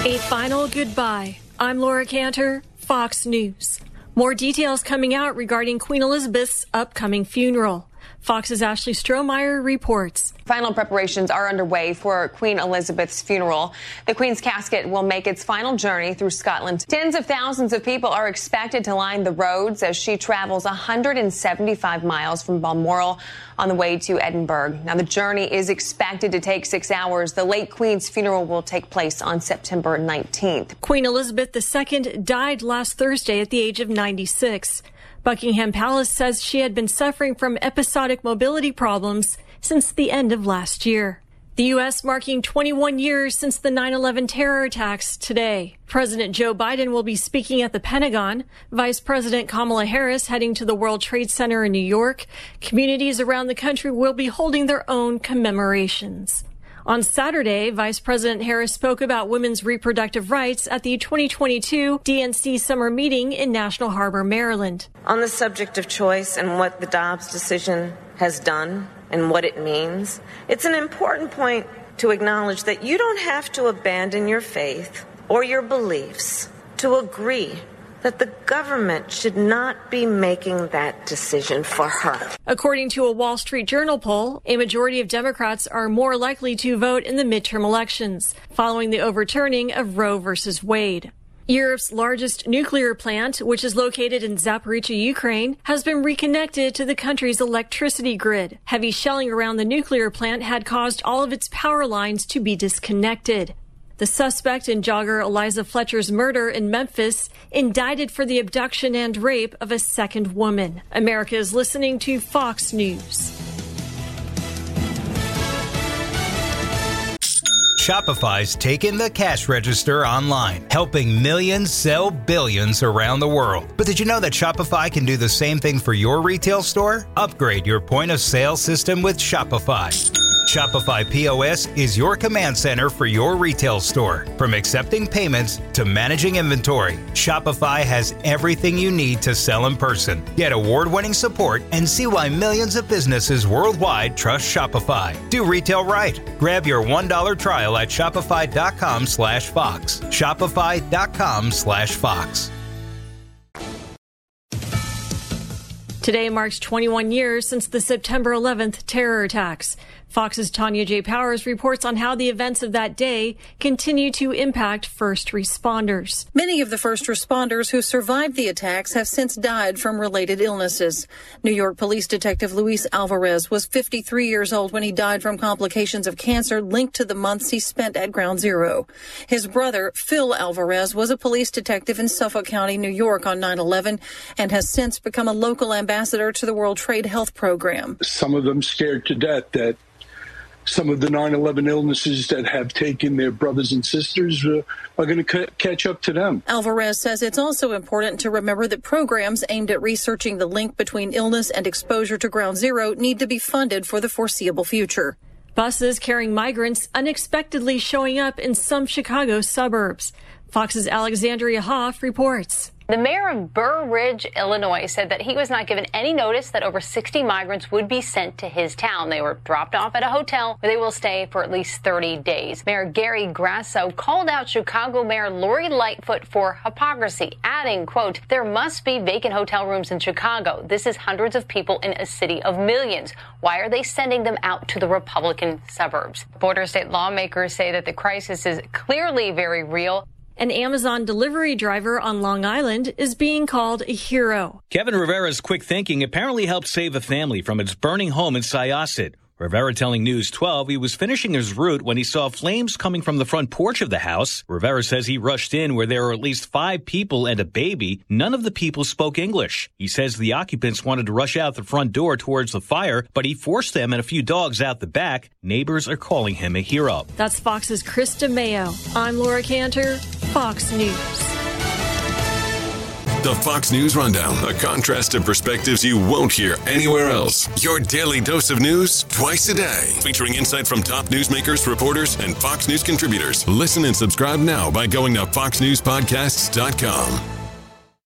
A final goodbye. I'm Laura Cantor, Fox News. More details coming out regarding Queen Elizabeth's upcoming funeral. Fox's Ashley Strohmeyer reports. Final preparations are underway for Queen Elizabeth's funeral. The Queen's casket will make its final journey through Scotland. Tens of thousands of people are expected to line the roads as she travels 175 miles from Balmoral on the way to Edinburgh. Now, the journey is expected to take 6 hours. The late Queen's funeral will take place on September 19th. Queen Elizabeth II died last Thursday at the age of 96. Buckingham Palace says she had been suffering from episodic mobility problems since the end of last year. The U.S. marking 21 years since the 9/11 terror attacks today. President Joe Biden will be speaking at the Pentagon. Vice President Kamala Harris heading to the World Trade Center in New York. Communities around the country will be holding their own commemorations. On Saturday, Vice President Harris spoke about women's reproductive rights at the 2022 DNC summer meeting in National Harbor, Maryland. On the subject of choice and what the Dobbs decision has done and what it means, it's an important point to acknowledge that you don't have to abandon your faith or your beliefs to agree that the government should not be making that decision for her. According to a Wall Street Journal poll, a majority of Democrats are more likely to vote in the midterm elections, following the overturning of Roe v. Wade. Europe's largest nuclear plant, which is located in Zaporizhzhia, Ukraine, has been reconnected to the country's electricity grid. Heavy shelling around the nuclear plant had caused all of its power lines to be disconnected. The suspect in jogger Eliza Fletcher's murder in Memphis indicted for the abduction and rape of a second woman. America is listening to Fox News. Shopify's taken the cash register online, helping millions sell billions around the world. But did you know that Shopify can do the same thing for your retail store? Upgrade your point of sale system with Shopify. Shopify POS is your command center for your retail store. From accepting payments to managing inventory, Shopify has everything you need to sell in person. Get award-winning support and see why millions of businesses worldwide trust Shopify. Do retail right. Grab your $1 trial at shopify.com/Fox. Shopify.com/Fox. Today marks 21 years since the September 11th terror attacks. Fox's Tanya J. Powers reports on how the events of that day continue to impact first responders. Many of the first responders who survived the attacks have since died from related illnesses. New York Police Detective Luis Alvarez was 53 years old when he died from complications of cancer linked to the months he spent at Ground Zero. His brother, Phil Alvarez, was a police detective in Suffolk County, New York on 9/11 and has since become a local ambassador to the World Trade Health Program. Some of them scared to death that some of the 9/11 illnesses that have taken their brothers and sisters are going to catch up to them. Alvarez says it's also important to remember that programs aimed at researching the link between illness and exposure to Ground Zero need to be funded for the foreseeable future. Buses carrying migrants unexpectedly showing up in some Chicago suburbs. Fox's Alexandria Hoff reports. The mayor of Burr Ridge, Illinois, said that he was not given any notice that over 60 migrants would be sent to his town. They were dropped off at a hotel where they will stay for at least 30 days. Mayor Gary Grasso called out Chicago Mayor Lori Lightfoot for hypocrisy, adding, quote, "There must be vacant hotel rooms in Chicago. This is hundreds of people in a city of millions. Why are they sending them out to the Republican suburbs?" Border state lawmakers say that the crisis is clearly very real. An Amazon delivery driver on Long Island is being called a hero. Kevin Rivera's quick thinking apparently helped save a family from its burning home in Syosset. Rivera telling News 12 he was finishing his route when he saw flames coming from the front porch of the house. Rivera says he rushed in where there were at least 5 people and a baby. None of the people spoke English. He says the occupants wanted to rush out the front door towards the fire, but he forced them and a few dogs out the back. Neighbors are calling him a hero. That's Fox's Chris DeMeo. I'm Laura Cantor, Fox News. The Fox News Rundown, a contrast of perspectives you won't hear anywhere else. Your daily dose of news twice a day, featuring insight from top newsmakers, reporters, and Fox News contributors. Listen and subscribe now by going to foxnewspodcasts.com.